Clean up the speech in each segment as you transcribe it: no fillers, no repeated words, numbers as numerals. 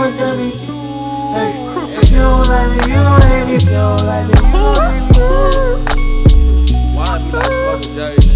never tell me. Hey, if you don't like me, you don't hate me. If you don't like me, you don't hate me. Why be like smoking J's?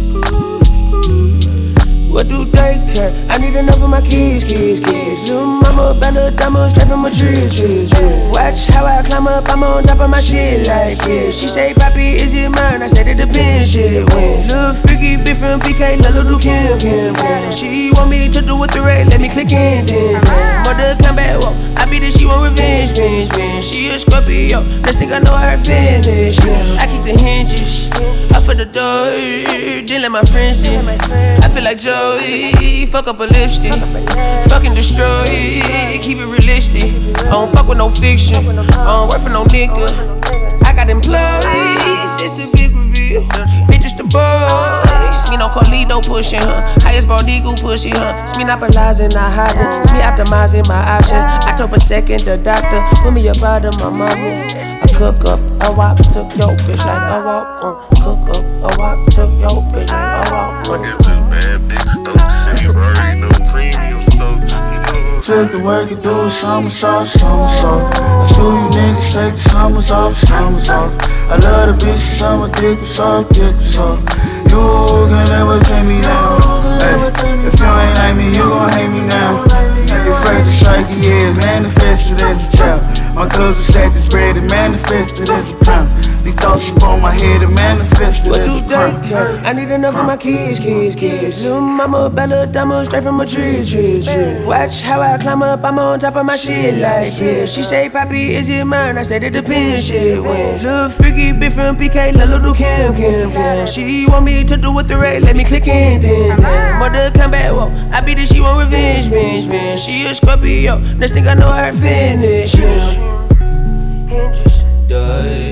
What do they care? I need enough of my kids. Little mama, Bella Dama, straight from a tree. Watch how I climb up, I'm on top of my shit like this. She say, Papi, is it mine? I said it depends, shit. When little freaky bitch from PK, little Kim. She want me to do with the red, let me click in, then. Mother come back, whoa, I beat it, she want revenge. She a Scorpio, next thing I know her finish. I keep the hinges up for the door, then let my friends in. I feel like Joey, fuck up a lipstick, fucking destroy it, keep it realistic. I don't fuck with no fiction, I don't work for no nigga. I got employees, this the big reveal. Bitches the boys, me no Carlito pushing her, highest bald eagle pushing her. It's me not paralyzing, not hiding, it's me optimizing my option. I told a second the doctor, put me up out of my mama. I cook up a wop, took your bitch like a wop. Cook up a wop, took your bitch like a wop. I guess it's bad bitch stuff. Shit, you already know premium stuff. Flip the work and do somersault. Screw you niggas, take the summers off. I love the bitch, summer dick was soft. You can never take me down. Hey, if you ain't like me, you gon' hate me now. Your fragile psyche, yeah, manifested as a child. My cousin stacked this bread and manifested as a pound. These thoughts upon my head and manifested as a crime. I need enough of my kids. Little mama, Bella Dama, straight from a tree. Watch how I climb up, I'm on top of my shit like this. She say, Papi, is it mine? I said it depends, shit. When little freaky bitch from PK, little Kim. She want me to do with the red, let me click in, then. Mother come back, whoa, I beat it, she want revenge. She a Scorpio, next thing I know her finish. Hinges.